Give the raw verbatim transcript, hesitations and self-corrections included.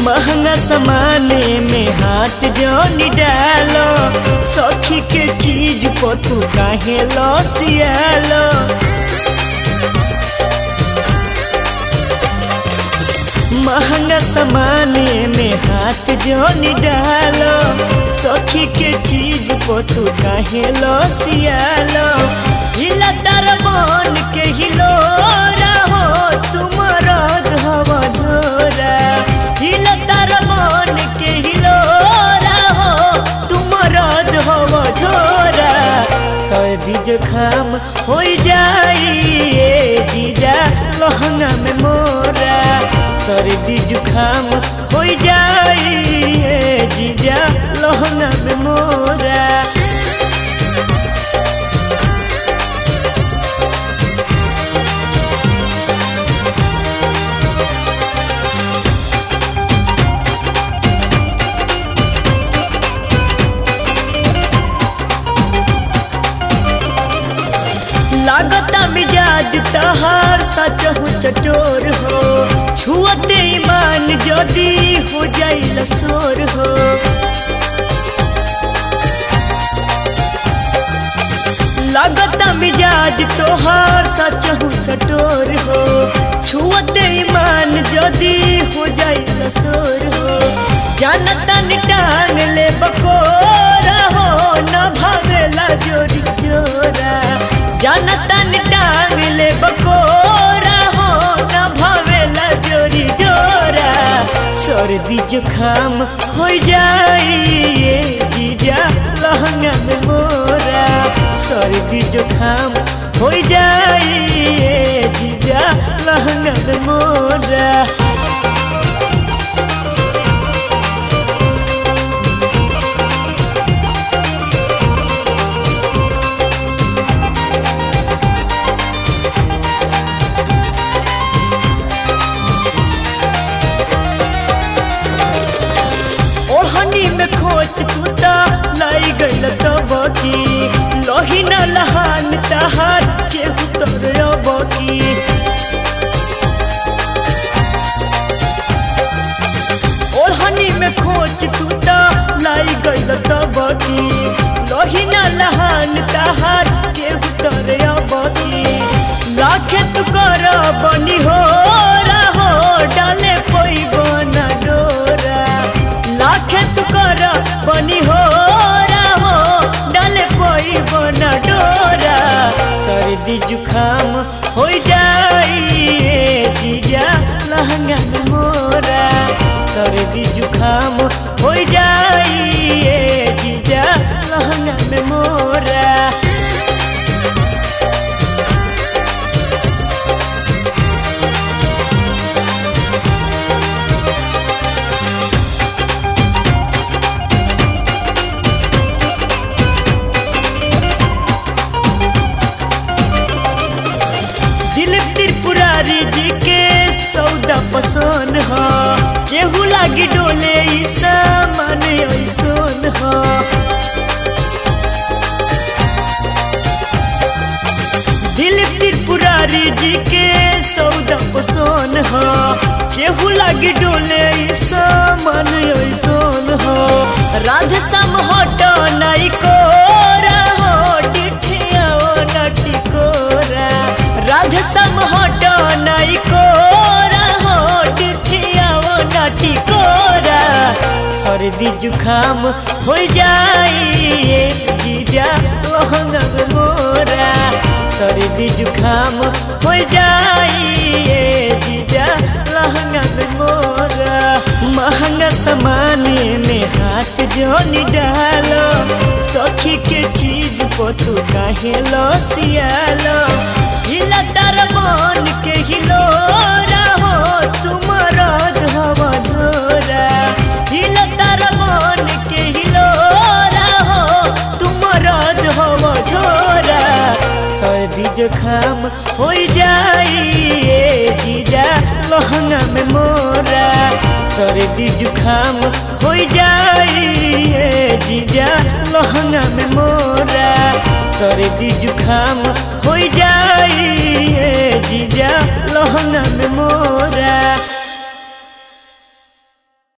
महंगा सामाने में हाथ जोनी डालो, सखी के चीज को तू काहे लसियालो। महंगा सामाने में हाथ जोनी डालो, सखी के चीज को तू काहे लसियालो। हिला तार मन के हिलोरा हो, तुम रद हवा झोरा। हिला तार मन के हिलोरा हो, तुम रद हवा झोरा। सर्दी जुखाम हो जाई जीजा लहंगा में मोरा। सर्दी जुखाम हो जाई जीजा लहंगा में मोरा। लागता मिजाज तहार सचहु चटोर हो, छुअते ईमान जदी हो जाई लसोर हो। लागता मिजाज तोहार सचहु चटोर हो, छुअते ईमान जदी हो जाई लसोर हो। जानता निटान ले बकोरा हो, न भावेला जोरी जोरा। जानता टांग ले बकोरा हो, न भावेला जोरी जोरा। सर्दी जुखाम हो जाई जीजा लहंगा में मोरा। सर्दी जुखाम हो जाई जीजा लहंगा में मोरा। में खोच तूता लाई गल तबकी, लोही न लहान तहार केहू तरबकी। ओढ़नी में खोच तूता लाई गल तबकी, लोही न लहान तहार केहू तरबकी। लाखे तू कर बनी हो रहो, डाले कोई बना डोरा। लाखे तू कर बनी हो रहो, डाले कोई बना डोरा। सर्दी जुखाम हो जाई जीजा लहंगा में मोरा। सर्दी जुखाम हो जाई जीजा लहंगा में मोरा। त्रिपुरारी जी के सौदा पसंद हो, केहू लागी डोले ई सामान ऐसन हो। दिलीप त्रिपुरारी जी के सौदा पसंद हो, केहू लागी डोले ई सामान ऐसन हो। राधे श्याम हट नाई कोरा हो, डिठिया नटी कोरा। राधे श्याम हट नाई कोरा हो, डिठिया नटी कोरा। सर्दी जुखाम हो जाई जीजा लहंगा में मोरा। सर्दी जुखाम हो जाई जीजा लहंगा में मोरा। महंगा सामाने में हाथ जोनी डालो, सखी के चीज को तू काहे लसियालो। हिला तार मन के हिलोरा हो, तुम रद हवा झोरा। हिला तार मन के हिलोरा हो, तुम रद हवा झोरा। सर्दी जुखाम हो जाई जीजा लहंगा में मोरा। सर्दी जुखाम हो जाई जीजा लहंगा में मोरा। सर्दी जुखाम हो जाई